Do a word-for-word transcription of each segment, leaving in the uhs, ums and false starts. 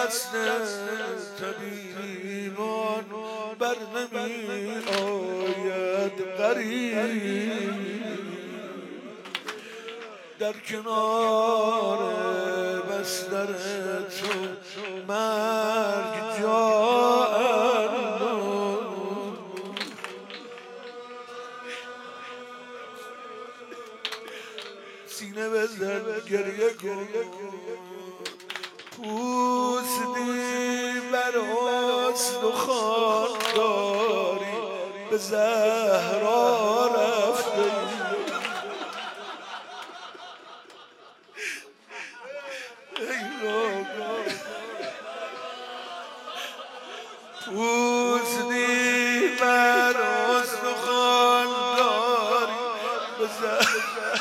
دست طبیبان بر نمی آید غریب در کنار بستر تو مرگ جا سینه بزن گریه کن پوستی بر حسن و خوانداری به زهرا رفته پوستی بر حسن و خوانداری به زهرا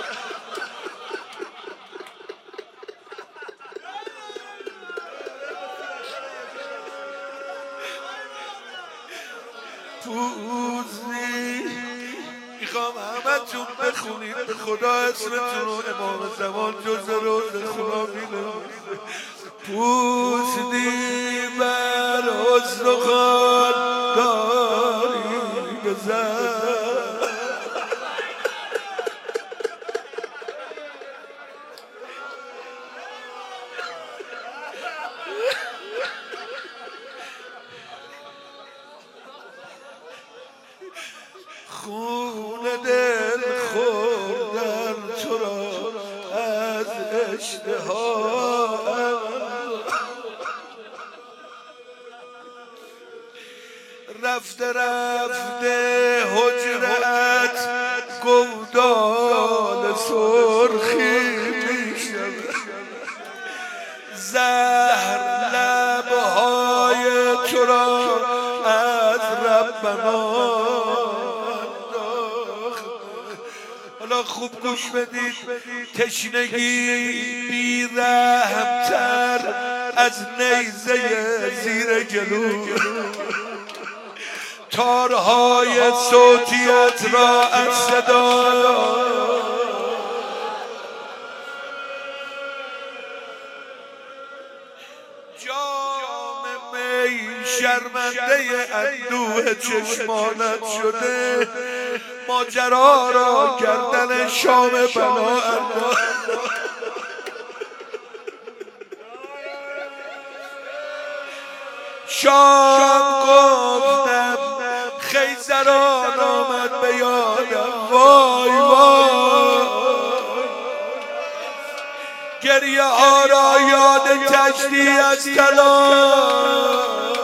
پوزی میخوام همه تون بخونید به خدا اسمتون رو امام زمان جز روز خدا می‌نویسه پوزی بر حسن و خوانداری بزن خون دل خوردن تو را از اشتها رفته رفته حجرت گودال سرخی میشم زهر لبهای تو را از ربنا حالا خوب گوش بدید تشنگی بی رحمتر از نیزه زیر گلو تارهای صوتیت را از صدا جام می شرمنده اندوه چشمانت شده ماجرا را کردن شام بنا شام گفتم خیزران آمد به یادم وای وای گریه ها را یاد تشتی از طلا